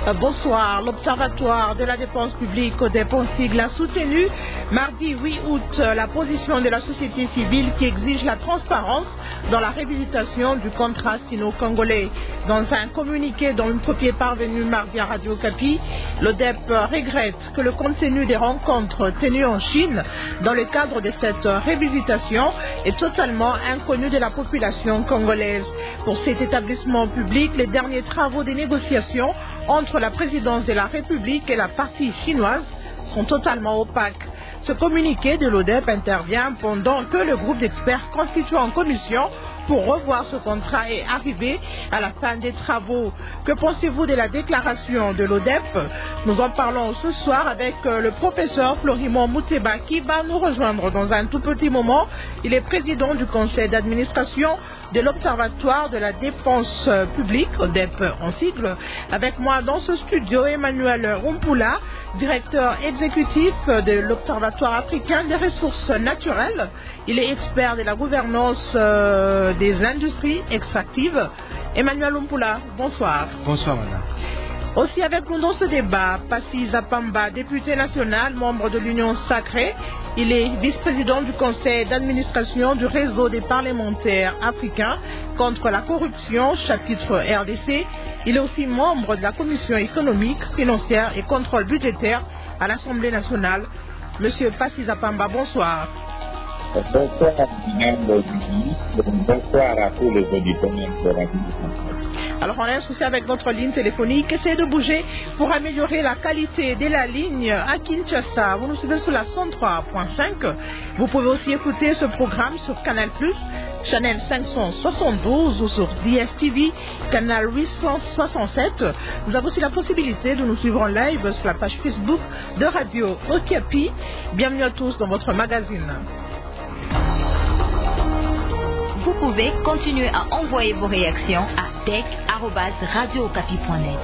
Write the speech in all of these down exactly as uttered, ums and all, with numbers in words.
Bonsoir. L'Observatoire de la dépense publique au D E P en sigle a soutenu mardi huit août la position de la société civile qui exige la transparence dans la réhabilitation du contrat sino-congolais. Dans un communiqué dont une copie est parvenue mardi à Radio Okapi, l'O D E P regrette que le contenu des rencontres tenues en Chine dans le cadre de cette réhabilitation est totalement inconnu de la population congolaise. Pour cet établissement public, les derniers travaux des négociations entre la présidence de la République et la partie chinoise sont totalement opaques. Ce communiqué de l'O D E P intervient pendant que le groupe d'experts constitué en commission pour revoir ce contrat est arrivé à la fin des travaux. Que pensez-vous de la déclaration de l'O D E P? Nous en parlons ce soir avec le professeur Florimond Mouteba qui va nous rejoindre dans un tout petit moment. Il est président du conseil d'administration de l'Observatoire de la dépense publique, O D E P en sigle. Avec moi dans ce studio, Emmanuel Rumpula, directeur exécutif de l'Observatoire africain des ressources naturelles. Il est expert de la gouvernance euh, des industries extractives. Emmanuel Rumpula, bonsoir. Bonsoir, madame. Aussi avec nous dans ce débat, Passy Zapamba, député national, membre de l'Union sacrée. Il est vice-président du conseil d'administration du réseau des parlementaires africains contre la corruption, chapitre R D C. Il est aussi membre de la commission économique, financière et contrôle budgétaire à l'Assemblée nationale. Monsieur Passy Zapamba, bonsoir. Bonsoir, bonsoir à tous les auditeurs de la vie. Alors on a un souci avec notre ligne téléphonique. Essayez de bouger pour améliorer la qualité de la ligne à Kinshasa. Vous nous suivez sur la cent trois point cinq. Vous pouvez aussi écouter ce programme sur Canal plus, Channel cinq cent soixante-douze ou sur D S T V, Canal huit cent soixante-sept. Vous avez aussi la possibilité de nous suivre en live sur la page Facebook de Radio Okapi. Bienvenue à tous dans votre magazine. Vous pouvez continuer à envoyer vos réactions à tech arobase radio okapi point net.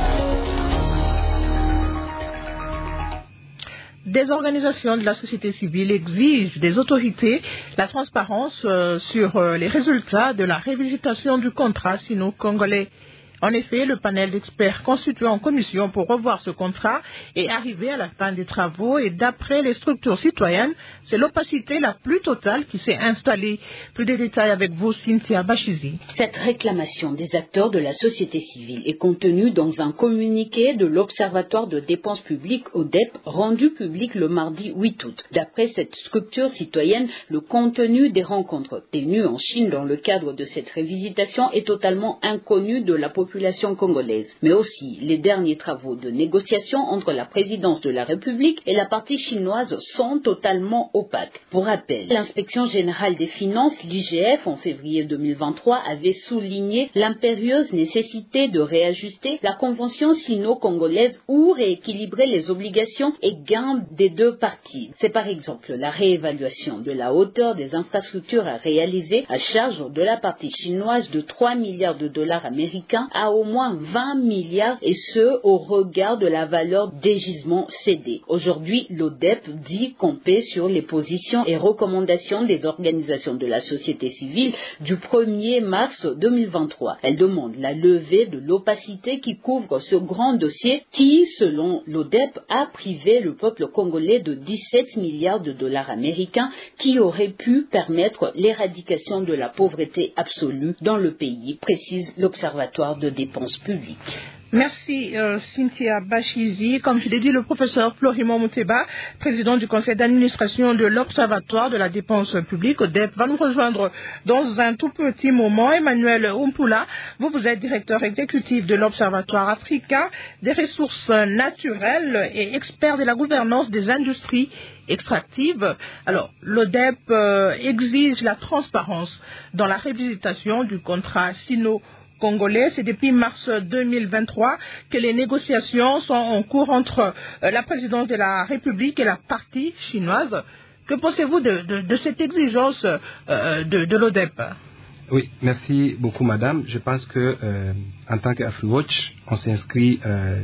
Des organisations de la société civile exigent des autorités la transparence euh, sur euh, les résultats de la réhabilitation du contrat sino-congolais. En effet, le panel d'experts constitué en commission pour revoir ce contrat est arrivé à la fin des travaux et d'après les structures citoyennes, c'est l'opacité la plus totale qui s'est installée. Plus de détails avec vous, Cynthia Bachizi. Cette réclamation des acteurs de la société civile est contenue dans un communiqué de l'Observatoire de dépenses publiques O D E P rendu public le mardi huit août. D'après cette structure citoyenne, le contenu des rencontres tenues en Chine dans le cadre de cette révisitation est totalement inconnu de la population population congolaise, mais aussi les derniers travaux de négociation entre la présidence de la République et la partie chinoise sont totalement opaques. Pour rappel, l'inspection générale des finances, l'I G F, en février deux mille vingt-trois, avait souligné l'impérieuse nécessité de réajuster la convention sino-congolaise ou rééquilibrer les obligations et gains des deux parties. C'est par exemple la réévaluation de la hauteur des infrastructures à réaliser à charge de la partie chinoise de trois milliards de dollars américains à au moins vingt milliards et ce au regard de la valeur des gisements cédés. Aujourd'hui, l'O D E P dit camper sur les positions et recommandations des organisations de la société civile du premier mars deux mille vingt-trois. Elle demande la levée de l'opacité qui couvre ce grand dossier qui, selon l'O D E P, a privé le peuple congolais de dix-sept milliards de dollars américains qui auraient pu permettre l'éradication de la pauvreté absolue dans le pays, précise l'Observatoire de dépenses publiques. Merci euh, Cynthia Bachizi. Comme je l'ai dit, le professeur Florimond Mouteba, président du conseil d'administration de l'Observatoire de la dépense publique, O D E P, va nous rejoindre dans un tout petit moment. Emmanuel Rumpula, vous, vous êtes directeur exécutif de l'Observatoire africain des ressources naturelles et expert de la gouvernance des industries extractives. Alors, l'O D E P euh, exige la transparence dans la réhabilitation du contrat sino congolais. C'est depuis mars deux mille vingt-trois que les négociations sont en cours entre euh, la présidence de la République et la partie chinoise. Que pensez-vous de, de, de cette exigence euh, de, de l'O D E P? Oui, merci beaucoup, madame. Je pense que euh, en tant qu'AfriWatch, on s'inscrit euh,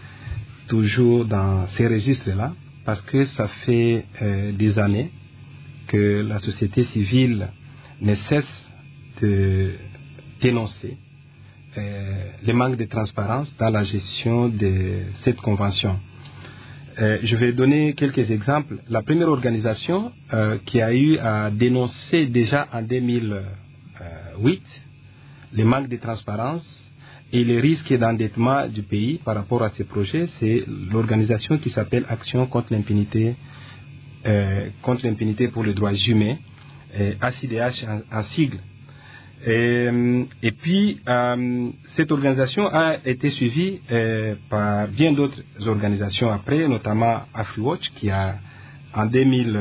toujours dans ces registres-là parce que ça fait euh, des années que la société civile ne cesse de dénoncer euh, le manque de transparence dans la gestion de cette convention. Euh, je vais donner quelques exemples. La première organisation euh, qui a eu à dénoncer déjà en deux mille huit le manque de transparence et les risques d'endettement du pays par rapport à ces projets, c'est l'organisation qui s'appelle Action contre l'impunité, euh, contre l'impunité pour les droits humains, euh, A C I D H en, en sigle. Et, et puis, euh, cette organisation a été suivie euh, par bien d'autres organisations après, notamment AfriWatch, qui a, en deux mille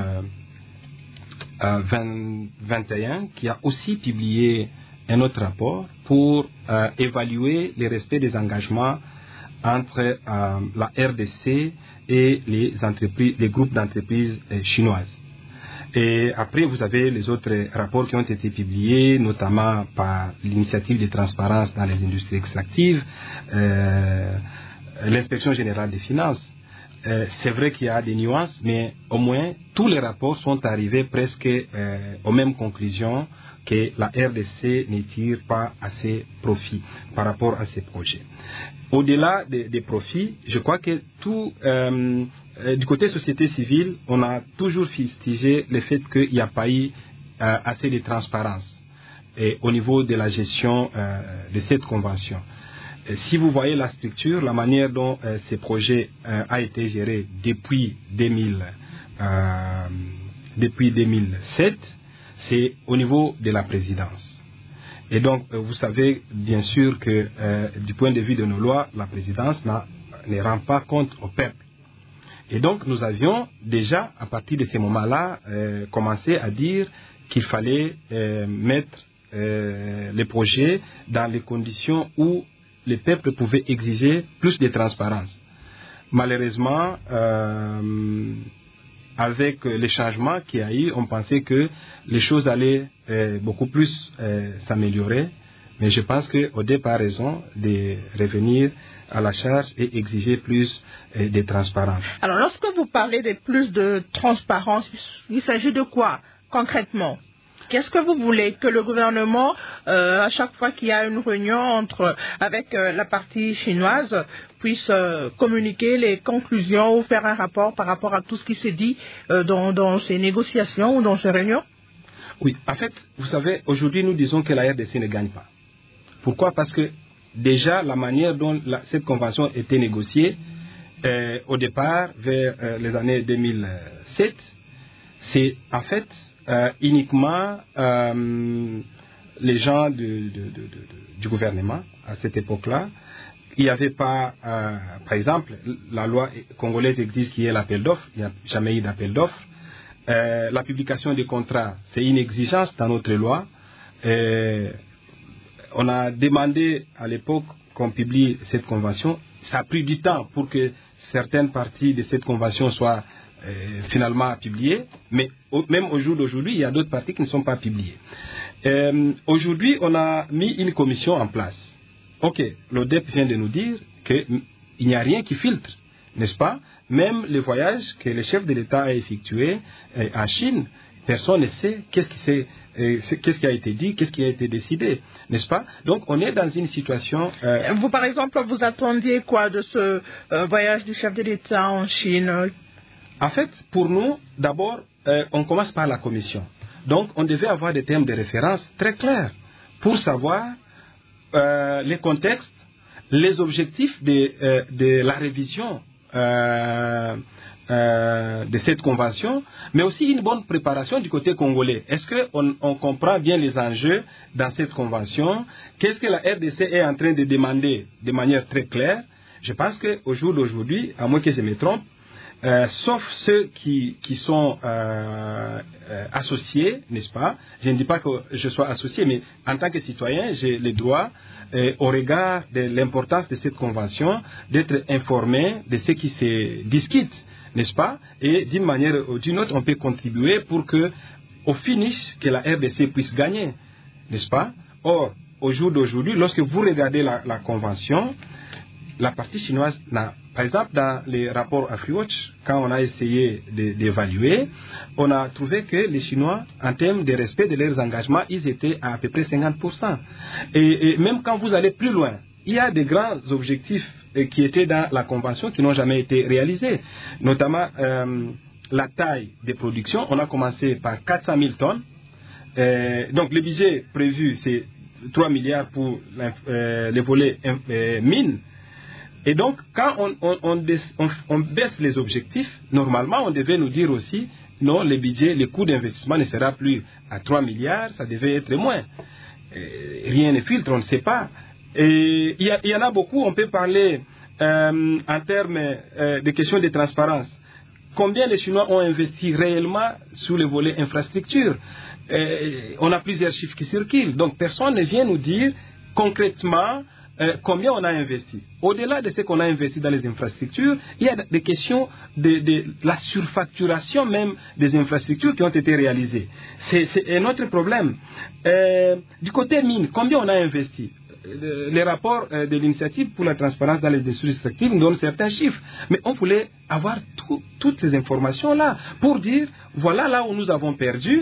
vingt et un, qui a aussi publié un autre rapport pour euh, évaluer le respect des engagements entre euh, la R D C et les, entreprises, les groupes d'entreprises euh, chinoises. Et après, vous avez les autres rapports qui ont été publiés, notamment par l'initiative de transparence dans les industries extractives, euh, l'inspection générale des finances. Euh, c'est vrai qu'il y a des nuances, mais au moins, tous les rapports sont arrivés presque euh, aux mêmes conclusions que la R D C ne tire pas assez profit par rapport à ces projets. Au-delà des, des profits, je crois que tout... Euh, Euh, du côté société civile, on a toujours fustigé le fait qu'il n'y a pas eu euh, assez de transparence et au niveau de la gestion euh, de cette convention. Et si vous voyez la structure, la manière dont euh, ces projets euh, a été géré depuis, deux mille, euh, depuis deux mille sept, c'est au niveau de la présidence. Et donc, euh, vous savez bien sûr que euh, du point de vue de nos lois, la présidence ne rend pas compte au peuple. Et donc, nous avions déjà, à partir de ces moments-là, euh, commencé à dire qu'il fallait euh, mettre euh, les projets dans les conditions où les peuples pouvaient exiger plus de transparence. Malheureusement, euh, avec les changements qu'il y a eu, on pensait que les choses allaient euh, beaucoup plus euh, s'améliorer. Mais je pense qu'au départ, raison de revenir à la charge et exiger plus euh, de transparence. Alors, lorsque vous parlez de plus de transparence, il s'agit de quoi concrètement? Qu'est-ce que vous voulez que le gouvernement, euh, à chaque fois qu'il y a une réunion entre, avec euh, la partie chinoise, puisse euh, communiquer les conclusions ou faire un rapport par rapport à tout ce qui s'est dit euh, dans, dans ces négociations ou dans ces réunions? Oui, en fait, vous savez, aujourd'hui, nous disons que la R D C ne gagne pas. Pourquoi? Parce que déjà, la manière dont la, cette convention était négociée, euh, au départ, vers euh, les années deux mille sept, c'est en fait euh, uniquement euh, les gens de, de, de, de, du gouvernement à cette époque-là. Il n'y avait pas, euh, par exemple, la loi congolaise exige qu'il y ait l'appel d'offres, il n'y a jamais eu d'appel d'offres. Euh, la publication des contrats, c'est une exigence dans notre loi. Euh, on a demandé à l'époque qu'on publie cette convention. Ça a pris du temps pour que certaines parties de cette convention soient euh, finalement publiées, mais au, même au jour d'aujourd'hui, il y a d'autres parties qui ne sont pas publiées. Euh, aujourd'hui, on a mis une commission en place. Ok, l'O D E P vient de nous dire qu'il n'y a rien qui filtre, n'est-ce pas? Même les voyages que le chef de l'État a effectués euh, en Chine, personne ne sait qu'est-ce qui, s'est, euh, qu'est-ce qui a été dit, qu'est-ce qui a été décidé, n'est-ce pas? Donc on est dans une situation... Euh... Vous, par exemple, vous attendiez quoi de ce euh, voyage du chef de l'État en Chine? En fait, pour nous, d'abord, euh, on commence par la commission. Donc on devait avoir des termes de référence très clairs pour savoir euh, les contextes, les objectifs de, euh, de la révision Euh, euh, de cette convention, mais aussi une bonne préparation du côté congolais. Est-ce qu'on on comprend bien les enjeux dans cette convention? Qu'est-ce que la R D C est en train de demander de manière très claire? Je pense qu'au jour d'aujourd'hui, à moins que je me trompe, euh, sauf ceux qui, qui sont euh, euh, associés, n'est-ce pas? Je ne dis pas que je sois associé, mais en tant que citoyen, j'ai le droit, euh, au regard de l'importance de cette convention, d'être informé de ce qui se discute, n'est-ce pas? Et d'une manière ou d'une autre, on peut contribuer pour que, au finish, que la R D C puisse gagner, n'est-ce pas? Or, au jour d'aujourd'hui, lorsque vous regardez la, la convention, la partie chinoise n'a par exemple, dans les rapports AfriWatch, quand on a essayé de, d'évaluer, on a trouvé que les Chinois, en termes de respect de leurs engagements, ils étaient à à peu près cinquante pour cent. Et, et même quand vous allez plus loin, il y a des grands objectifs euh, qui étaient dans la Convention qui n'ont jamais été réalisés, notamment euh, la taille des productions. On a commencé par quatre cent mille tonnes. Euh, donc le budget prévu, c'est trois milliards pour euh, les volets euh, mines. Et donc, quand on, on, on, on, on baisse les objectifs, normalement, on devait nous dire aussi, non, le budget, le coût d'investissement ne sera plus à trois milliards, ça devait être moins. Euh, rien ne filtre, on ne sait pas. Et il y, y en a beaucoup, on peut parler euh, en termes euh, de questions de transparence. Combien les Chinois ont investi réellement sur le volet infrastructure? euh, On a plusieurs chiffres qui circulent. Donc, personne ne vient nous dire concrètement Euh, combien on a investi. Au-delà de ce qu'on a investi dans les infrastructures, il y a des questions de, de la surfacturation même des infrastructures qui ont été réalisées. C'est, c'est un autre problème. Euh, du côté mine, combien on a investi? euh, Les rapports euh, de l'initiative pour la transparence dans les industries extractives nous donnent certains chiffres. Mais on voulait avoir tout, toutes ces informations-là pour dire, voilà là où nous avons perdu.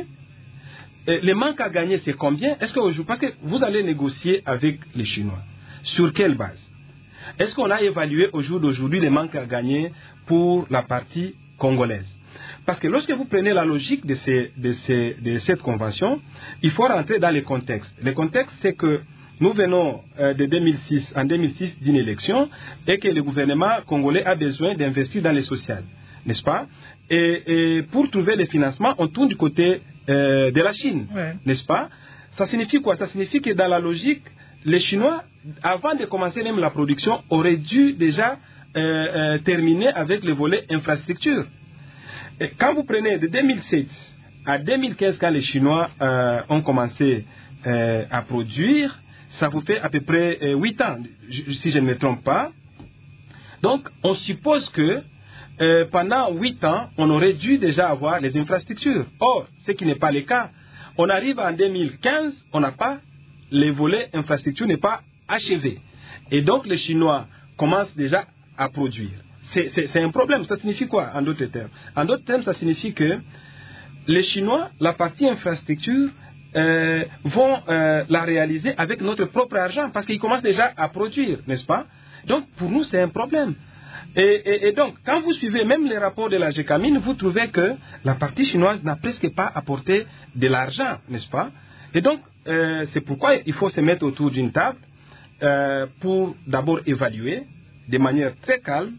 Euh, le manque à gagner, c'est combien? Est-ce que aujourd'hui, parce que vous allez négocier avec les Chinois. Sur quelle base? Est-ce qu'on a évalué au jour d'aujourd'hui les manques à gagner pour la partie congolaise? Parce que lorsque vous prenez la logique de, ces, de, ces, de cette convention, il faut rentrer dans les contextes. Le contexte, c'est que nous venons euh, de deux mille six, en deux mille six d'une élection et que le gouvernement congolais a besoin d'investir dans les sociales, n'est-ce pas? Et, et pour trouver les financements, on tourne du côté euh, de la Chine, ouais. N'est-ce pas? Ça signifie quoi? Ça signifie que dans la logique, les Chinois, avant de commencer même la production, auraient dû déjà euh, euh, terminer avec le volet infrastructure. Et quand vous prenez de deux mille sept à deux mille quinze, quand les Chinois euh, ont commencé euh, à produire, ça vous fait à peu près euh, huit ans, si je ne me trompe pas. Donc, on suppose que euh, pendant huit ans, on aurait dû déjà avoir les infrastructures. Or, ce qui n'est pas le cas. On arrive en deux mille quinze, on n'a pas les volets infrastructure n'est pas achevé. Et donc, les Chinois commencent déjà à produire. C'est, c'est, c'est un problème. Ça signifie quoi, en d'autres termes? En d'autres termes, ça signifie que les Chinois, la partie infrastructure, euh, vont euh, la réaliser avec notre propre argent, parce qu'ils commencent déjà à produire, n'est-ce pas? Donc, pour nous, c'est un problème. Et, et, et donc, quand vous suivez même les rapports de la GECAMINE, vous trouvez que la partie chinoise n'a presque pas apporté de l'argent, n'est-ce pas? Et donc, euh, c'est pourquoi il faut se mettre autour d'une table euh, pour d'abord évaluer de manière très calme.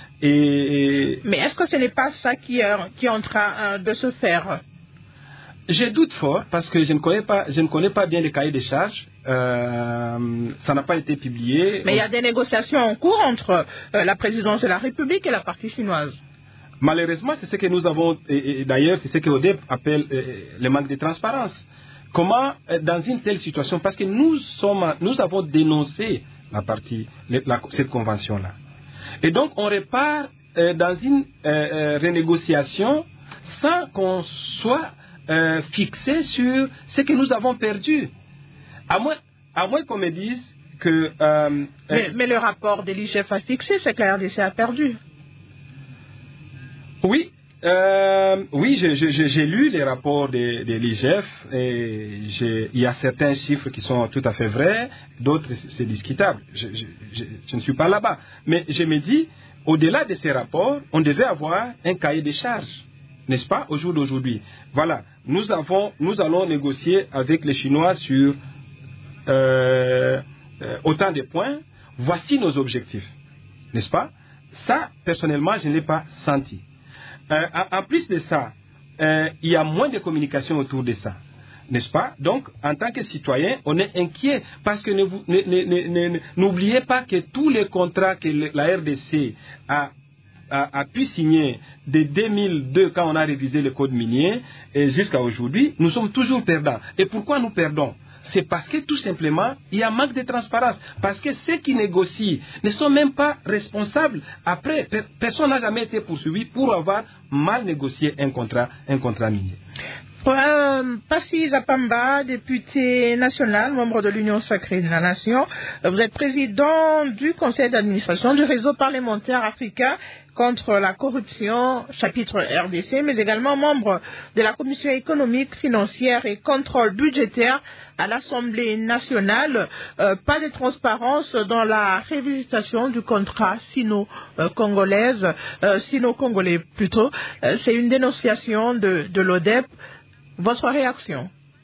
Et... Mais est-ce que ce n'est pas ça qui est, qui est en train euh, de se faire? Je doute fort parce que je ne connais pas, je ne connais pas bien les cahiers des charges. Euh, ça n'a pas été publié. Mais il y a des négociations en cours entre euh, la présidence de la République et la partie chinoise. Malheureusement, c'est ce que nous avons, et, et d'ailleurs, c'est ce que O D E P appelle euh, le manque de transparence. Comment, dans une telle situation, parce que nous, sommes, nous avons dénoncé la partie, la, cette convention-là. Et donc, on repart euh, dans une euh, euh, renégociation sans qu'on soit euh, fixé sur ce que nous avons perdu. À moins, à moins qu'on me dise que... Euh, mais, euh, mais le rapport de l'I G F a fixé, c'est que la R D C a perdu. Oui. Euh, oui, je, je, je, j'ai lu les rapports de, de l'I G F et j'ai, il y a certains chiffres qui sont tout à fait vrais, d'autres c'est discutable. Je, je, je, je ne suis pas là-bas. Mais je me dis, au-delà de ces rapports, on devait avoir un cahier de charges, n'est-ce pas, au jour d'aujourd'hui. Voilà, nous, avons, nous allons négocier avec les Chinois sur euh, euh, autant de points. Voici nos objectifs, n'est-ce pas? Ça, personnellement, je ne l'ai pas senti. Euh, en plus de ça, euh, il y a moins de communication autour de ça, n'est-ce pas? Donc, en tant que citoyen, on est inquiet parce que ne vous, ne, ne, ne, n'oubliez pas que tous les contrats que la R D C a, a, a pu signer de deux mille deux, quand on a révisé le code minier, et jusqu'à aujourd'hui, nous sommes toujours perdants. Et pourquoi nous perdons? C'est parce que tout simplement, il y a un manque de transparence. Parce que ceux qui négocient ne sont même pas responsables. Après, personne n'a jamais été poursuivi pour avoir mal négocié un contrat, un contrat minier. Euh, Passy Zapamba, député national, membre de l'Union sacrée de la Nation. Vous êtes président du conseil d'administration du réseau parlementaire africain contre la corruption, chapitre R D C, mais également membre de la commission économique, financière et contrôle budgétaire à l'Assemblée nationale. Euh, pas de transparence dans la révisitation du contrat sino-congolaise, euh, sino-congolais plutôt. Euh, c'est une dénonciation de, de l'O D E P. Votre réaction?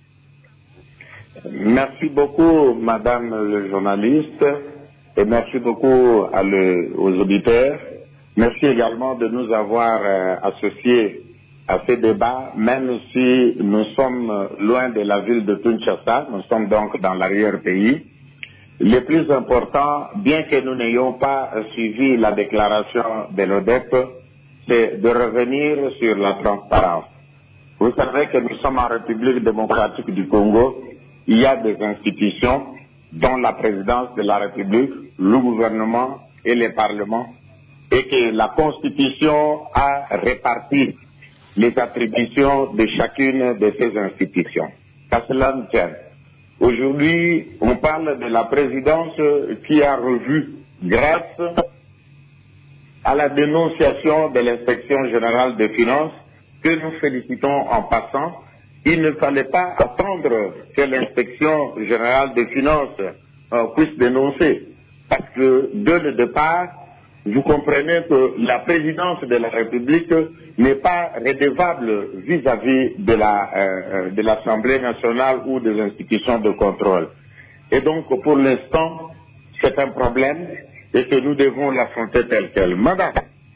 Merci beaucoup, madame le journaliste, et merci beaucoup à le, aux auditeurs. Merci également de nous avoir euh, associés à ces débats, même si nous sommes loin de la ville de Kinshasa, nous sommes donc dans l'arrière-pays. Le plus important, bien que nous n'ayons pas suivi la déclaration de l'O D E P, c'est de revenir sur la transparence. Vous savez que nous sommes en République démocratique du Congo. Il y a des institutions, dont la présidence de la République, le gouvernement et le Parlement, et que la Constitution a réparti les attributions de chacune de ces institutions. Qu'à cela nous tienne. Aujourd'hui, on parle de la présidence qui a revu, grâce à la dénonciation de l'inspection générale des finances, que nous félicitons en passant. Il ne fallait pas attendre que l'inspection générale des finances euh, puisse dénoncer, parce que dès le départ, vous comprenez que la présidence de la République n'est pas redevable vis-à-vis de la, euh, de l'Assemblée nationale ou des institutions de contrôle. Et donc, pour l'instant, c'est un problème et que nous devons l'affronter tel quel. Madame,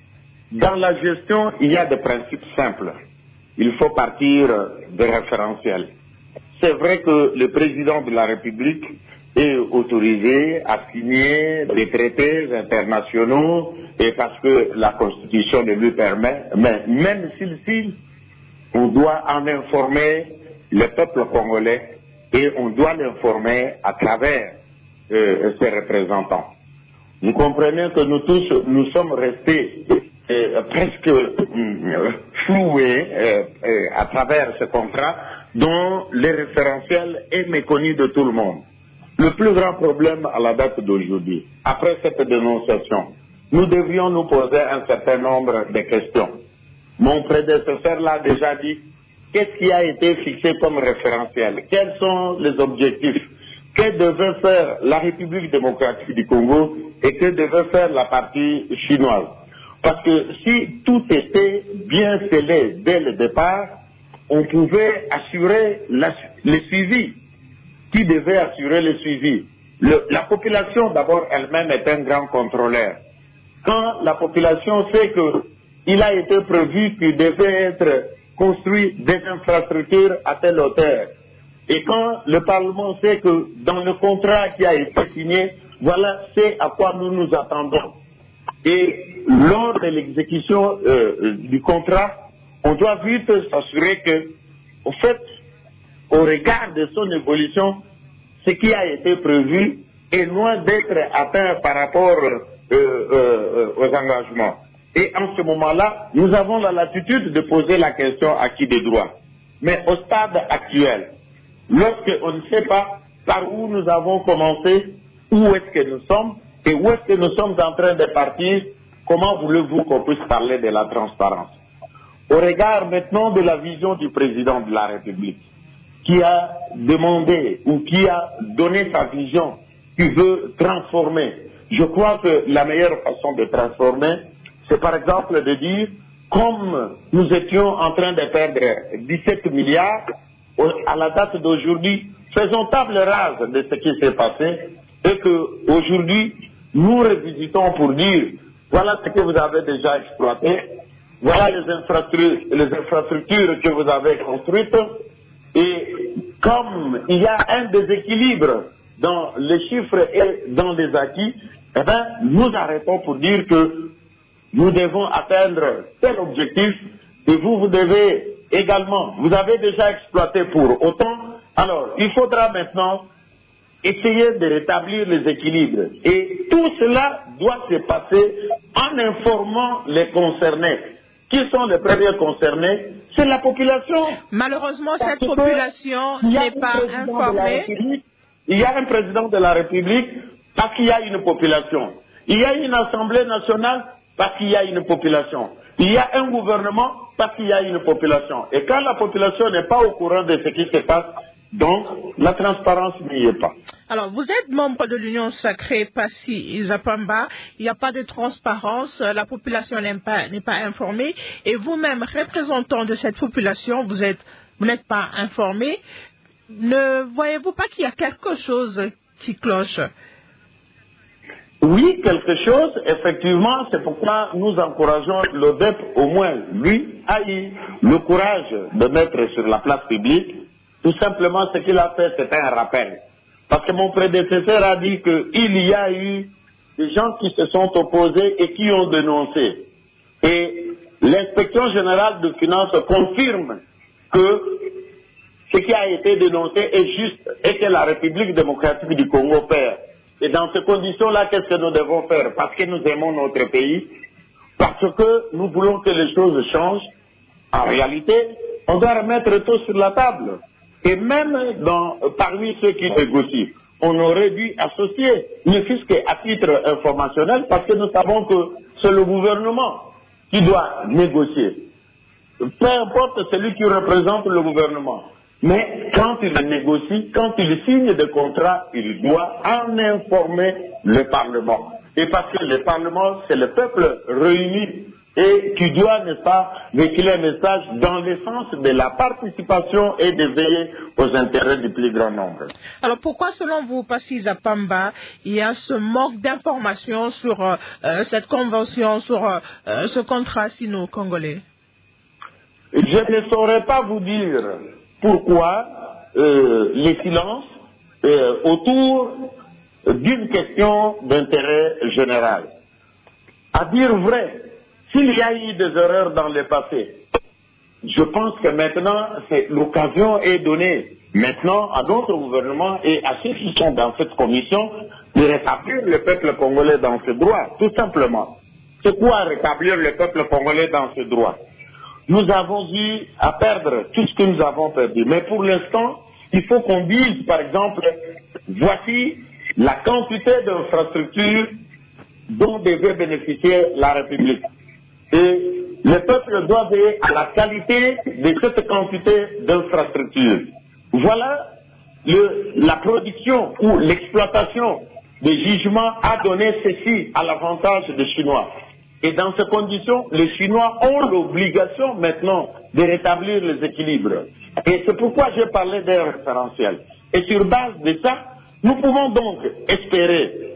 dans la gestion, il y a des principes simples. Il faut partir des référentiels. C'est vrai que le président de la République est autorisé à signer des traités internationaux et parce que la Constitution le lui permet, mais même s'il signe, on doit en informer le peuple congolais et on doit l'informer à travers euh, ses représentants. Vous comprenez que nous tous, nous sommes restés euh, presque euh, floués euh, euh, à travers ce contrat dont le référentiel est méconnu de tout le monde. Le plus grand problème à la date d'aujourd'hui, après cette dénonciation, nous devions nous poser un certain nombre de questions. Mon prédécesseur l'a déjà dit, qu'est-ce qui a été fixé comme référentiel? Quels sont les objectifs? Que devait faire la République démocratique du Congo et que devait faire la partie chinoise? Parce que si tout était bien scellé dès le départ, on pouvait assurer la, le suivi. Qui devait assurer le suivi? Le, la population d'abord elle-même est un grand contrôleur. Quand la population sait qu'il a été prévu qu'il devait être construit des infrastructures à telle hauteur, et quand le Parlement sait que dans le contrat qui a été signé, voilà c'est à quoi nous nous attendons. Et lors de l'exécution euh, du contrat, on doit vite s'assurer que, au fait, au regard de son évolution, ce qui a été prévu est loin d'être atteint par rapport euh, euh, aux engagements. Et en ce moment-là, nous avons la latitude de poser la question à qui des droits. Mais au stade actuel, lorsqu'on ne sait pas par où nous avons commencé, où est-ce que nous sommes et où est-ce que nous sommes en train de partir, comment voulez-vous qu'on puisse parler de la transparence? Au regard maintenant de la vision du président de la République, qui a demandé ou qui a donné sa vision, qui veut transformer. Je crois que la meilleure façon de transformer, c'est par exemple de dire, comme nous étions en train de perdre dix-sept milliards, à la date d'aujourd'hui, faisons table rase de ce qui s'est passé et qu'aujourd'hui, nous revisitons pour dire, voilà ce que vous avez déjà exploité, voilà les infrastructures, les infrastructures que vous avez construites. Et comme il y a un déséquilibre dans les chiffres et dans les acquis, eh bien, nous arrêtons pour dire que nous devons atteindre tel objectif et vous, vous devez également, vous avez déjà exploité pour autant. Alors, il faudra maintenant essayer de rétablir les équilibres. Et tout cela doit se passer en informant les concernés. qui sont les premiers concernés? C'est la population. Malheureusement, Parce cette population n'est pas informée. Il y a un président de la République parce qu'il y a une population. Il y a une Assemblée nationale parce qu'il y a une population. Il y a un gouvernement parce qu'il y a une population. Et quand la population n'est pas au courant de ce qui se passe, donc la transparence n'y est pas. Alors, vous êtes membre de l'Union sacrée Passy-Izapamba. Il n'y a pas de transparence. La population n'est pas, n'est pas informée. Et vous-même, représentant de cette population, vous êtes, vous n'êtes pas informé. Ne voyez-vous pas qu'il y a quelque chose qui cloche? Oui, quelque chose, effectivement, c'est pourquoi nous encourageons l'O D E P, au moins, lui, a eu le courage de mettre sur la place publique. Tout simplement, ce qu'il a fait, c'est un rappel. Parce que mon prédécesseur a dit qu'il y a eu des gens qui se sont opposés et qui ont dénoncé. Et l'inspection générale de finances confirme que ce qui a été dénoncé est juste et que la République démocratique du Congo perd. Et dans ces conditions-là, qu'est-ce que nous devons faire? Parce que nous aimons notre pays, parce que nous voulons que les choses changent. En réalité, on doit remettre tout sur la table. Et même dans, parmi ceux qui négocient, on aurait dû associer, ne fût-ce qu'à titre informationnel, parce que nous savons que c'est le gouvernement qui doit négocier. Peu importe celui qui représente le gouvernement. Mais quand il négocie, quand il signe des contrats, il doit en informer le Parlement. Et parce que le Parlement, c'est le peuple réuni et qui doit, n'est-ce pas, véhiculer un message dans le sens de la participation et de veiller aux intérêts du plus grand nombre. Alors pourquoi, selon vous, Passy-Izapamba, il y a ce manque d'informations sur euh, cette convention, sur euh, ce contrat sino-congolais? Je ne saurais pas vous dire pourquoi euh, les silences euh, autour d'une question d'intérêt général. À dire vrai, s'il y a eu des erreurs dans le passé, je pense que maintenant, c'est, l'occasion est donnée maintenant à notre gouvernement et à ceux qui sont dans cette commission de rétablir le peuple congolais dans ce droit, tout simplement. C'est quoi rétablir le peuple congolais dans ce droit? Nous avons eu à perdre tout ce que nous avons perdu. Mais pour l'instant, il faut qu'on dise, par exemple, voici la quantité d'infrastructures dont devait bénéficier la République. Et le peuple doit veiller à la qualité de cette quantité d'infrastructures. Voilà le, la production ou l'exploitation des jugements a donné ceci à l'avantage des Chinois. Et dans ces conditions, les Chinois ont l'obligation maintenant de rétablir les équilibres. Et c'est pourquoi j'ai parlé d'un référentiel. Et sur base de ça, nous pouvons donc espérer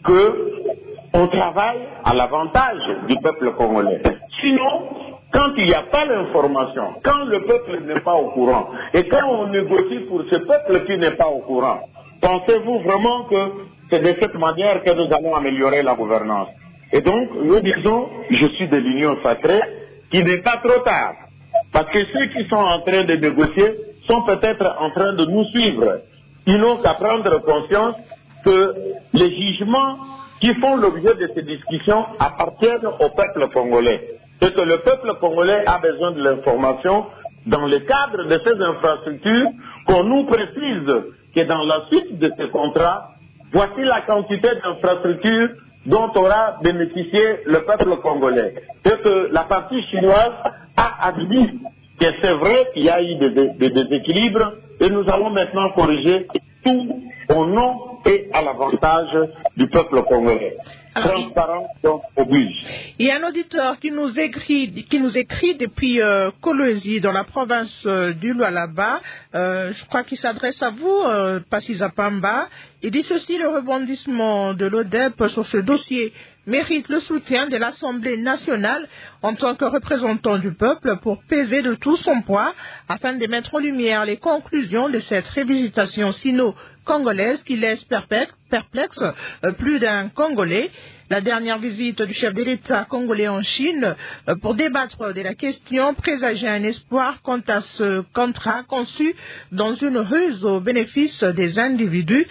qu'on travaille à l'avantage du peuple congolais. Sinon, quand il n'y a pas l'information, quand le peuple n'est pas au courant, et quand on négocie pour ce peuple qui n'est pas au courant, pensez-vous vraiment que c'est de cette manière que nous allons améliorer la gouvernance? Et donc, nous disons, je suis de l'Union sacrée, qu'il n'est pas trop tard. Parce que ceux qui sont en train de négocier sont peut-être en train de nous suivre. Ils n'ont qu'à prendre conscience que les jugements qui font l'objet de ces discussions appartiennent au peuple congolais. Et que le peuple congolais a besoin de l'information dans le cadre de ces infrastructures, qu'on nous précise que dans la suite de ces contrats, voici la quantité d'infrastructures dont aura bénéficié le peuple congolais. Et que la partie chinoise a admis que c'est vrai qu'il y a eu des, des, des déséquilibres et nous allons maintenant corriger tout au nom et à l'avantage du peuple congolais. Alors, transparence donc oblige. Il y a un auditeur qui nous écrit, qui nous écrit depuis euh, Kolwezi, dans la province euh, du Lualaba. Euh, je crois qu'il s'adresse à vous, euh, Passy-Izapamba. Il dit ceci: le rebondissement de l'O D E P sur ce dossier mérite le soutien de l'Assemblée nationale en tant que représentant du peuple pour peser de tout son poids afin de mettre en lumière les conclusions de cette révisitation sino-congolaise qui laisse perplexe euh, plus d'un Congolais. La dernière visite du chef de l'État congolais en Chine euh, pour débattre de la question présageait un espoir quant à ce contrat conçu dans une ruse au bénéfice des individus.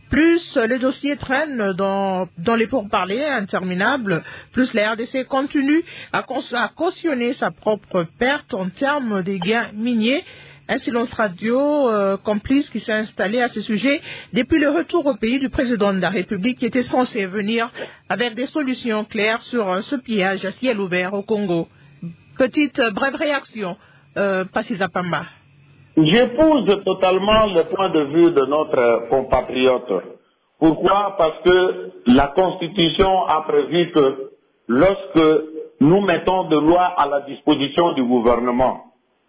plus les dossiers traînent dans, dans les pourparlers interminables, plus la R D C continue à, à cautionner sa propre perte en termes des gains miniers. Un silence radio euh, complice qui s'est installé à ce sujet depuis le retour au pays du président de la République qui était censé venir avec des solutions claires sur euh, ce pillage à ciel ouvert au Congo. Petite euh, brève réaction, euh, Passisa Pamba. J'épouse totalement le point de vue de notre compatriote. Pourquoi? Parce que la Constitution a prévu que lorsque nous mettons de loi à la disposition du gouvernement,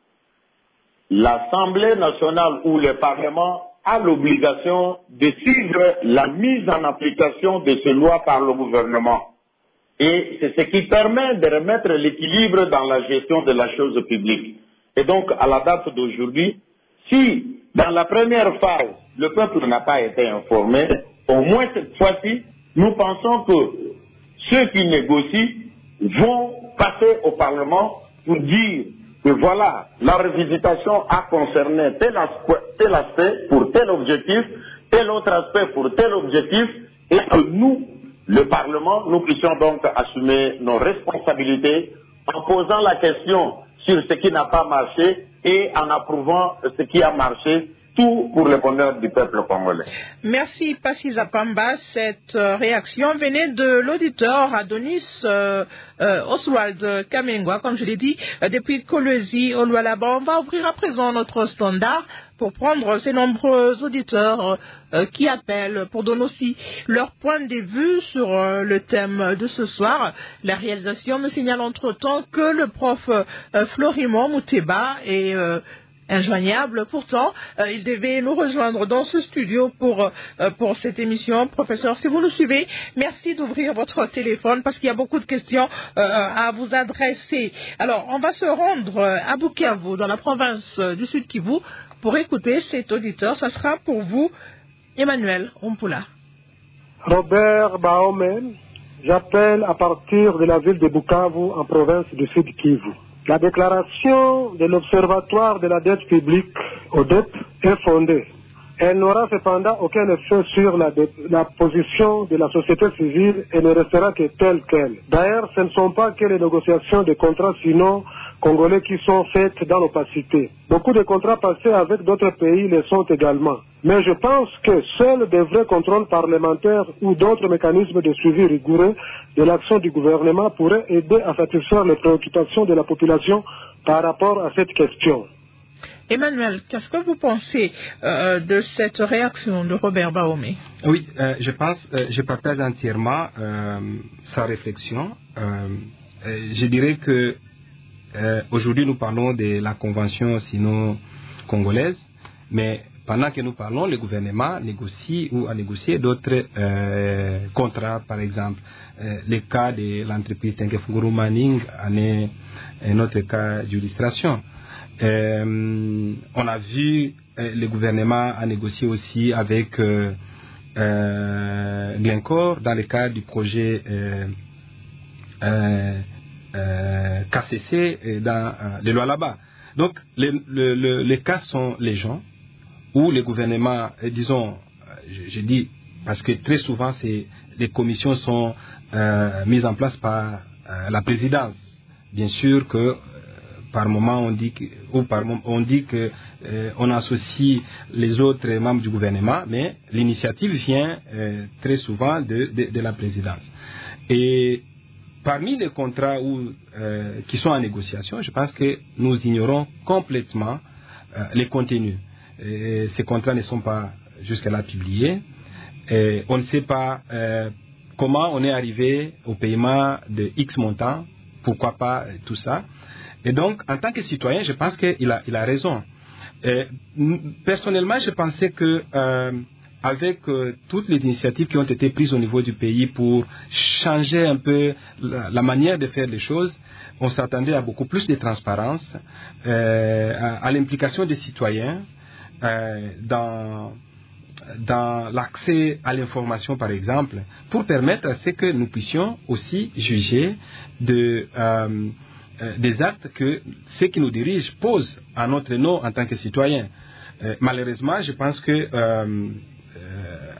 l'Assemblée nationale ou le Parlement a l'obligation de suivre la mise en application de ces lois par le gouvernement. Et c'est ce qui permet de remettre l'équilibre dans la gestion de la chose publique. Et donc, à la date d'aujourd'hui, si dans la première phase, le peuple n'a pas été informé, au moins cette fois-ci, nous pensons que ceux qui négocient vont passer au Parlement pour dire que voilà, la revisitation a concerné tel aspect, tel aspect pour tel objectif, tel autre aspect pour tel objectif, et que nous, le Parlement, nous puissions donc assumer nos responsabilités en posant la question sur ce qui n'a pas marché et en approuvant ce qui a marché, tout pour le bonheur du peuple congolais. Merci Passisa Pamba. Cette euh, réaction venait de l'auditeur Adonis euh, euh, Oswald Kamengwa, comme je l'ai dit, euh, depuis Kolwezi au Lualaba. On va ouvrir à présent notre standard pour prendre ces nombreux auditeurs euh, qui appellent pour donner aussi leur point de vue sur euh, le thème de ce soir. La réalisation me signale entre-temps que le prof euh, Florimond Mouteba est euh, injoignable. Pourtant, euh, il devait nous rejoindre dans ce studio pour, euh, pour cette émission. Professeur, si vous nous suivez, merci d'ouvrir votre téléphone parce qu'il y a beaucoup de questions euh, à vous adresser. Alors, on va se rendre à Bukavu, dans la province du Sud Kivu, pour écouter cet auditeur. Ça sera pour vous, Emmanuel Ompula. Robert Baomen, j'appelle à partir de la ville de Bukavu, en province du Sud Kivu. La déclaration de l'Observatoire de la dette publique, O D E P, est fondée. Elle n'aura cependant aucun effet sur la, la position de la société civile et ne restera que telle qu'elle. D'ailleurs, ce ne sont pas que les négociations de contrats sinon congolais qui sont faites dans l'opacité. Beaucoup de contrats passés avec d'autres pays le sont également. Mais je pense que seuls des vrais contrôles parlementaires ou d'autres mécanismes de suivi rigoureux de l'action du gouvernement pourraient aider à satisfaire les préoccupations de la population par rapport à cette question. Emmanuel, qu'est-ce que vous pensez euh, de cette réaction de Robert Baomé? Oui, euh, je pense, euh, je partage entièrement euh, sa réflexion. Euh, je dirais que euh, aujourd'hui nous parlons de la convention sino-congolaise, mais pendant que nous parlons, le gouvernement négocie ou a négocié d'autres euh, contrats, par exemple. Euh, le cas de l'entreprise Tenkefunguru Manning en est un autre cas d'illustration. Euh, on a vu euh, le gouvernement a négocié aussi avec euh, euh, Glencore dans le cadre du projet euh, euh, euh, K C C dans euh, les lois là-bas. Donc les, le, le, les cas sont les gens où les gouvernements, euh, disons, euh, je, je dis parce que très souvent c'est les commissions sont euh, mises en place par euh, la présidence. Bien sûr que par moment on dit que, ou par on dit que euh, on associe les autres membres du gouvernement, mais l'initiative vient euh, très souvent de, de, de la présidence. Et parmi les contrats où, euh, qui sont en négociation, je pense que nous ignorons complètement euh, les contenus. Et ces contrats ne sont pas jusqu'à-là publiés. Et on ne sait pas euh, comment on est arrivé au paiement de X montant, pourquoi pas tout ça. Et donc, en tant que citoyen, je pense qu'il a, il a raison. Et, personnellement, je pensais que euh, avec euh, toutes les initiatives qui ont été prises au niveau du pays pour changer un peu la, la manière de faire les choses, on s'attendait à beaucoup plus de transparence, euh, à, à l'implication des citoyens euh, dans, dans l'accès à l'information, par exemple, pour permettre à ce que nous puissions aussi juger de... Euh, Euh, des actes que ceux qui nous dirigent posent à notre nom en tant que citoyens. Euh, malheureusement, je pense que euh, euh,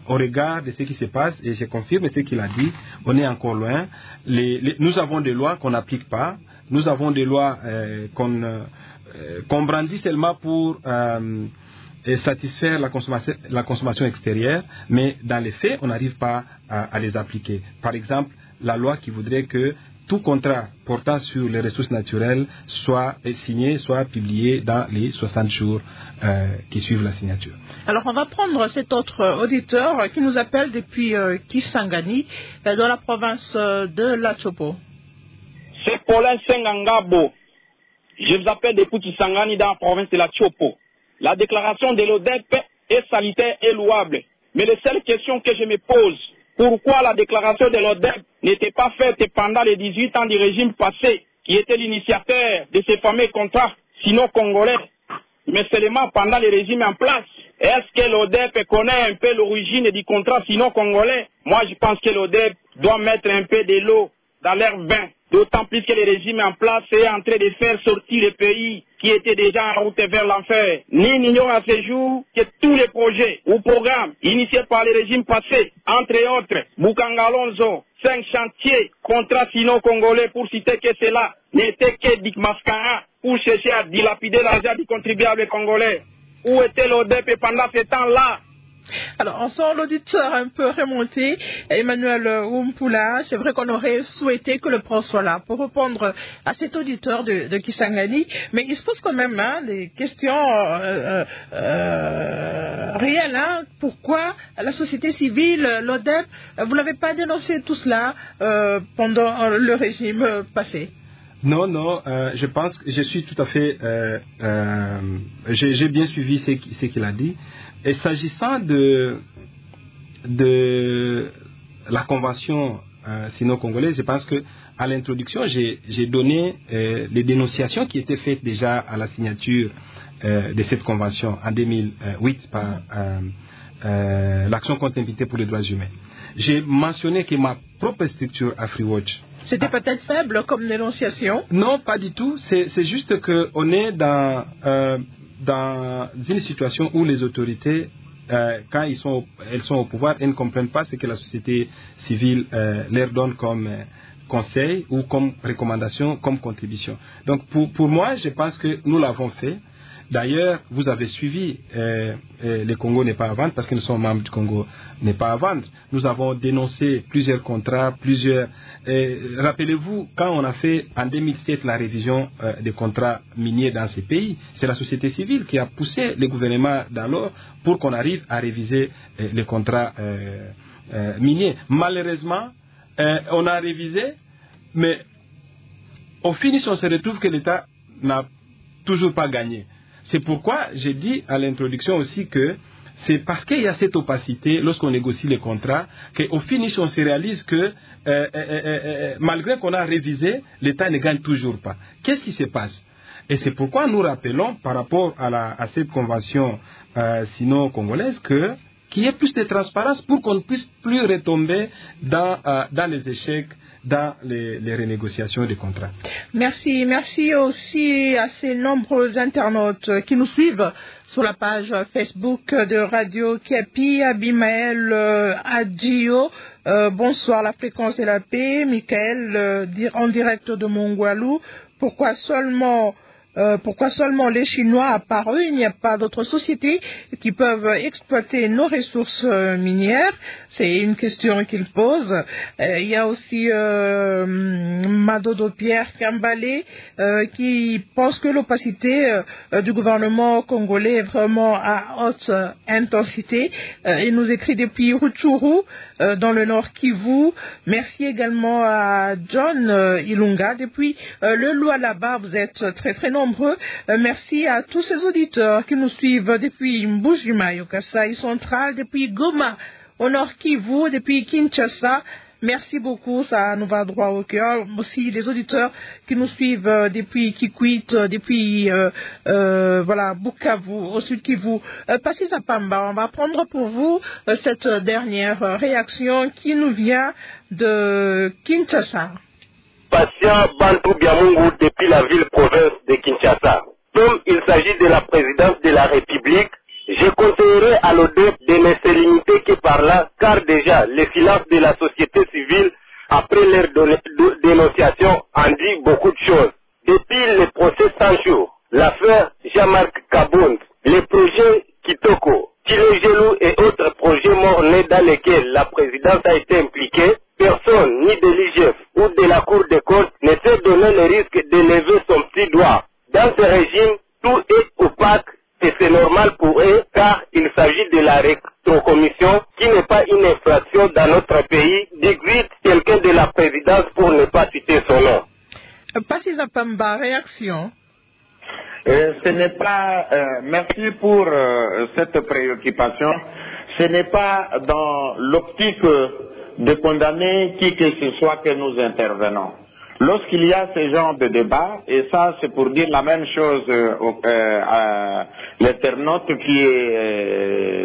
au regard de ce qui se passe, et je confirme ce qu'il a dit, on est encore loin. Les, les, nous avons des lois qu'on n'applique pas, nous avons des lois euh, qu'on, euh, qu'on brandit seulement pour euh, satisfaire la consommation, la consommation extérieure, mais dans les faits, on n'arrive pas à, à les appliquer. Par exemple, la loi qui voudrait que tout contrat portant sur les ressources naturelles soit signé, soit publié dans les soixante jours euh, qui suivent la signature. Alors, on va prendre cet autre auditeur qui nous appelle depuis euh, Kisangani, euh, dans la province euh, de La Chopo. C'est Paulin Sengangabo. Je vous appelle depuis Kisangani, dans la province de La Chopo. La déclaration de l'O D E P est salutaire et louable. Mais la seule question que je me pose, pourquoi la déclaration de l'O D E P n'était pas faite pendant les dix-huit ans du régime passé, qui était l'initiateur de ces fameux contrats sino-congolais, mais seulement pendant le régime en place? Est-ce que l'O D E P connaît un peu l'origine du contrat sino-congolais? Moi, je pense que l'O D E P doit mettre un peu de l'eau dans leur vin, d'autant plus que le régime en place est en train de faire sortir le pays qui était déjà en route vers l'enfer. Ni n'ignore à ce jour que tous les projets ou programmes initiés par le régime passé, entre autres, Bukangalonzo, cinq chantiers, contrats sino-congolais, pour citer que cela n'était que Dick Mascara pour chercher à dilapider l'argent du contribuable congolais. Où était l'O D E P pendant ce temps-là? Alors, on sent l'auditeur un peu remonté, Emmanuel Wumpula. C'est vrai qu'on aurait souhaité que le prof soit là pour répondre à cet auditeur de, de Kisangani, mais il se pose quand même hein, des questions euh, euh, réelles. Hein. Pourquoi la société civile, l'O D E P, vous n'avez pas dénoncé tout cela euh, pendant le régime passé? Non, non, euh, je pense que je suis tout à fait... Euh, euh, j'ai, j'ai bien suivi ce, ce qu'il a dit. Et s'agissant de, de la convention euh, sino-congolaise, je pense que à l'introduction, j'ai, j'ai donné euh, les dénonciations qui étaient faites déjà à la signature euh, de cette convention en deux mille huit par euh, euh, l'Action contre l'impunité pour les droits humains. J'ai mentionné que ma propre structure AfriWatch... C'était peut-être faible comme dénonciation? Non, pas du tout. C'est, c'est juste qu'on est dans... Euh, dans une situation où les autorités, euh, quand ils sont, elles sont au pouvoir, elles ne comprennent pas ce que la société civile euh, leur donne comme euh, conseil ou comme recommandation, comme contribution. Donc pour, pour moi, je pense que nous l'avons fait. D'ailleurs, vous avez suivi, euh, euh, le Congo n'est pas à vendre parce que nous sommes membres du Congo n'est pas à vendre. Nous avons dénoncé plusieurs contrats, plusieurs... Euh, rappelez-vous, quand on a fait en deux mille sept la révision euh, des contrats miniers dans ces pays, c'est la société civile qui a poussé le gouvernement d'alors pour qu'on arrive à réviser euh, les contrats euh, euh, miniers. Malheureusement, euh, on a révisé, mais au finish, on se retrouve que l'État n'a toujours pas gagné. C'est pourquoi j'ai dit à l'introduction aussi que c'est parce qu'il y a cette opacité lorsqu'on négocie les contrats qu'au finish on se réalise que euh, euh, euh, euh, malgré qu'on a révisé, l'État ne gagne toujours pas. Qu'est-ce qui se passe? Et c'est pourquoi nous rappelons par rapport à, la, à cette convention euh, sino-congolaise que qu'il y ait plus de transparence pour qu'on ne puisse plus retomber dans, euh, dans les échecs, dans les, les renégociations des contrats. Merci. Merci aussi à ces nombreux internautes qui nous suivent sur la page Facebook de Radio Kapi, Abimaël euh, Adjio. Euh, bonsoir, la fréquence de la paix. Michael, euh, en direct de Mongwalou. Pourquoi seulement... Euh, pourquoi seulement les Chinois, à part eux, il n'y a pas d'autres sociétés qui peuvent exploiter nos ressources euh, minières? C'est une question qu'il pose. Euh, il y a aussi euh, Madodo Pierre Kambale euh, qui pense que l'opacité euh, du gouvernement congolais est vraiment à haute euh, intensité. Euh, il nous écrit depuis Rutshuru, euh, dans le Nord Kivu. Merci également à John euh, Ilunga depuis euh, le Lualaba. Vous êtes très très nombreux. Euh, merci à tous ces auditeurs qui nous suivent depuis Mbujimayi, au Kasai central, depuis Goma, au Nord Kivu, depuis Kinshasa. Merci beaucoup, ça nous va droit au cœur. Aussi les auditeurs qui nous suivent euh, depuis Kikwit, euh, depuis euh, euh, voilà Bukavu, au Sud Kivu. Euh, Passez à Pamba, on va prendre pour vous euh, cette dernière euh, réaction qui nous vient de Kinshasa. Patient Bantou Biamungu depuis la ville-province de Kinshasa. Comme il s'agit de la présidence de la République, je conseillerais à l'O D E P de ne se limiter que par là, car déjà, le silence de la société civile, après leur dénonciation, en dit beaucoup de choses. Depuis le procès cent jours, l'affaire Jean-Marc Kabound, les projets Kitoko, Tilegelou et autres projets morts-nés dans lesquels la présidence a été impliquée, personne, ni de l'I G F ou de la Cour des comptes, ne s'est donné le risque de lever son petit doigt. Dans ce régime, tout est opaque et c'est normal pour eux car il s'agit de la rétrocommission qui n'est pas une infraction dans notre pays, d'exit quelqu'un de la présidence pour ne pas citer son nom. Passis Pamba, réaction. Euh, ce n'est pas, euh, merci pour euh, cette préoccupation, ce n'est pas dans l'optique de condamner qui que ce soit que nous intervenons. Lorsqu'il y a ce genre de débat, et ça c'est pour dire la même chose euh, euh, à l'internaute qui est euh,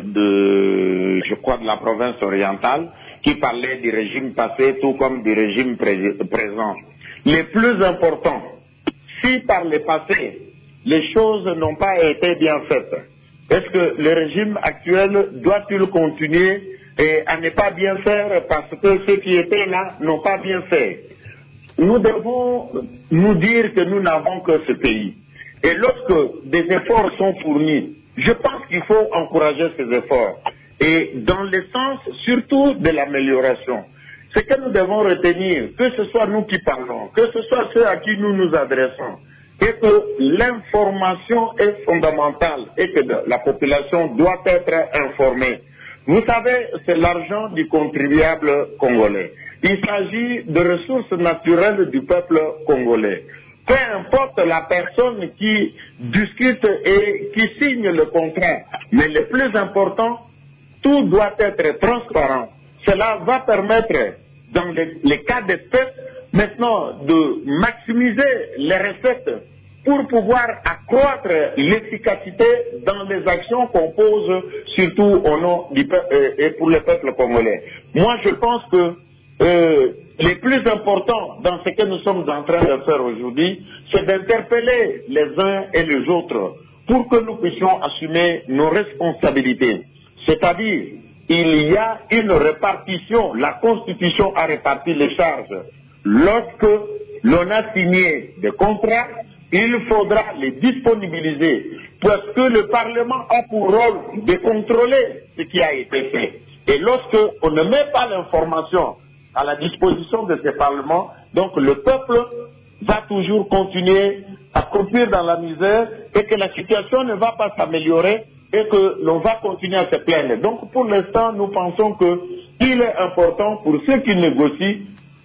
de, je crois, de la province orientale, qui parlait du régime passé tout comme du régime pré- présent. Le plus important, si par le passé, les choses n'ont pas été bien faites, est-ce que le régime actuel doit-il continuer et à ne pas bien faire parce que ceux qui étaient là n'ont pas bien fait? Nous devons nous dire que nous n'avons que ce pays. Et lorsque des efforts sont fournis, je pense qu'il faut encourager ces efforts. Et dans le sens surtout de l'amélioration. Ce que nous devons retenir, que ce soit nous qui parlons, que ce soit ceux à qui nous nous adressons, et que l'information est fondamentale et que la population doit être informée. Vous savez, c'est l'argent du contribuable congolais. Il s'agit de ressources naturelles du peuple congolais. Peu importe la personne qui discute et qui signe le contrat, mais le plus important, tout doit être transparent. Cela va permettre, dans les, les cas d'espèce, maintenant de maximiser les recettes pour pouvoir accroître l'efficacité dans les actions qu'on pose, surtout au nom du peuple et pour le peuple congolais. Moi, je pense que euh, le plus important dans ce que nous sommes en train de faire aujourd'hui, c'est d'interpeller les uns et les autres pour que nous puissions assumer nos responsabilités. C'est-à-dire, il y a une répartition, la Constitution a réparti les charges. Lorsque l'on a signé des contrats, il faudra les disponibiliser parce que le Parlement a pour rôle de contrôler ce qui a été fait. Et lorsque on ne met pas l'information à la disposition de ce Parlement, donc le peuple va toujours continuer à croupir dans la misère et que la situation ne va pas s'améliorer et que l'on va continuer à se plaindre. Donc pour l'instant, nous pensons qu'il est important pour ceux qui négocient,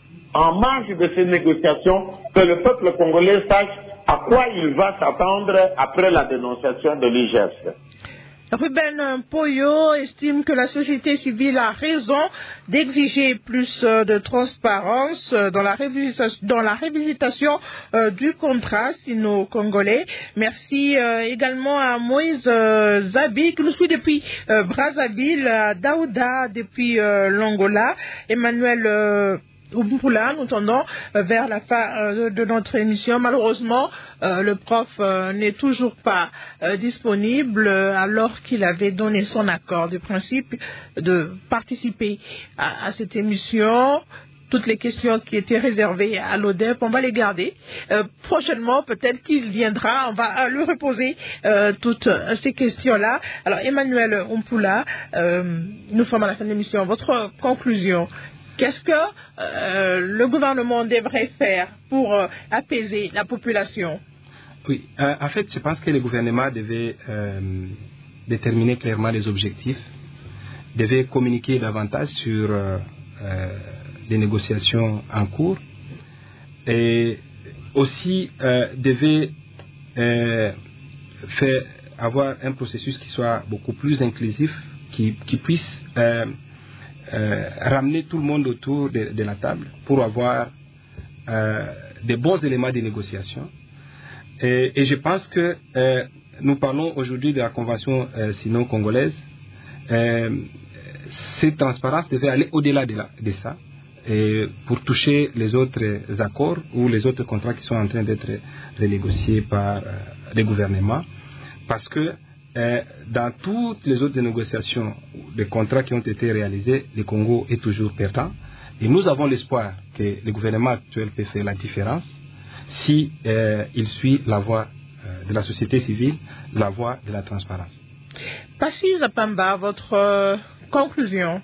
en marge de ces négociations, que le peuple congolais sache à quoi il va s'attendre après la dénonciation de l'I G F. Ruben Poyo estime que la société civile a raison d'exiger plus de transparence dans la révisitation, dans la révisitation euh, du contrat sino-congolais. Merci euh, également à Moïse euh, Zabi qui nous suit depuis euh, Brazzaville, à Daouda depuis euh, l'Angola, Emmanuel euh, Oumpula, nous tendons vers la fin de notre émission. Malheureusement, euh, le prof euh, n'est toujours pas euh, disponible euh, alors qu'il avait donné son accord du principe de participer à, à cette émission. Toutes les questions qui étaient réservées à l'O D E P, on va les garder. Euh, prochainement, peut-être qu'il viendra, on va euh, lui reposer euh, toutes euh, ces questions-là. Alors, Emmanuel Oumpula, euh, nous sommes à la fin de l'émission. Votre conclusion? Qu'est-ce que euh, le gouvernement devrait faire pour euh, apaiser la population? Oui, euh, en fait, je pense que le gouvernement devait euh, déterminer clairement les objectifs, devait communiquer davantage sur euh, euh, les négociations en cours et aussi euh, devait euh, faire avoir un processus qui soit beaucoup plus inclusif, qui, qui puisse euh, Euh, ramener tout le monde autour de, de la table pour avoir euh, des bons éléments de négociation. Et, et je pense que euh, nous parlons aujourd'hui de la convention euh, sino-congolaise. Euh, cette transparence devait aller au-delà de, la, de ça et pour toucher les autres accords ou les autres contrats qui sont en train d'être renégociés par euh, les gouvernements. Parce que euh, dans toutes les autres négociations, les contrats qui ont été réalisés, le Congo est toujours perdant. Et nous avons l'espoir que le gouvernement actuel peut faire la différence si euh, il suit la voie euh, de la société civile, la voie de la transparence. Passy Zapamba, votre euh, conclusion.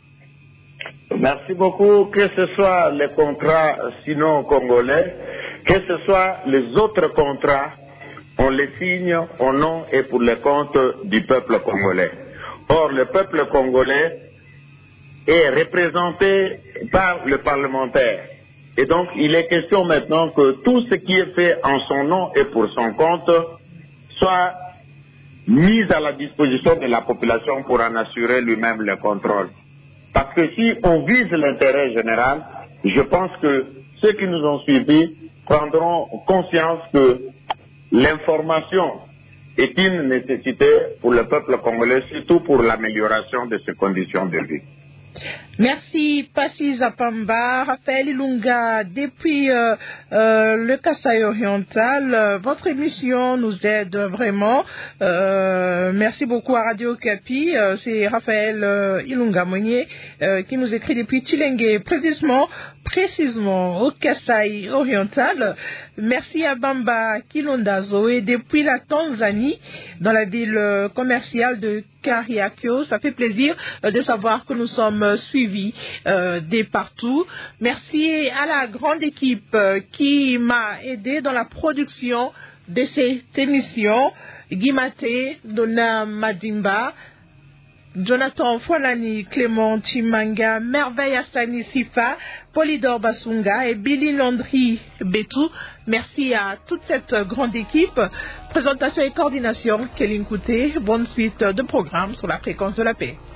Merci beaucoup. Que ce soit les contrats sinon congolais, que ce soit les autres contrats, on les signe au nom et pour le compte du peuple congolais. Or, le peuple congolais est représenté par le parlementaire. Et donc, il est question maintenant que tout ce qui est fait en son nom et pour son compte soit mis à la disposition de la population pour en assurer lui-même le contrôle. Parce que si on vise l'intérêt général, je pense que ceux qui nous ont suivis prendront conscience que l'information est une nécessité pour le peuple congolais, surtout pour l'amélioration de ses conditions de vie. Merci Passy Zapamba, Raphaël Ilunga, depuis euh, euh, le Kasaï oriental. Euh, votre émission nous aide vraiment. Euh, merci beaucoup à Radio Okapi. Euh, C'est Raphaël euh, Ilunga Monnier euh, qui nous écrit depuis Chilenge, précisément, précisément au Kasaï oriental. Merci à Bamba Kilonda Zoé depuis la Tanzanie, dans la ville euh, commerciale de Kariakio. Ça fait plaisir euh, de savoir que nous sommes suivis euh, dès partout. Merci à la grande équipe euh, qui m'a aidé dans la production de cette émission. Guimate, Donna Madimba, Jonathan Fouanani, Clément Chimanga, Merveille Assani Sifa, Polydor Basunga et Billy Landry Betou. Merci à toute cette grande équipe. Présentation et coordination, Kéline Kouté. Bonne suite de programme sur la fréquence de la paix.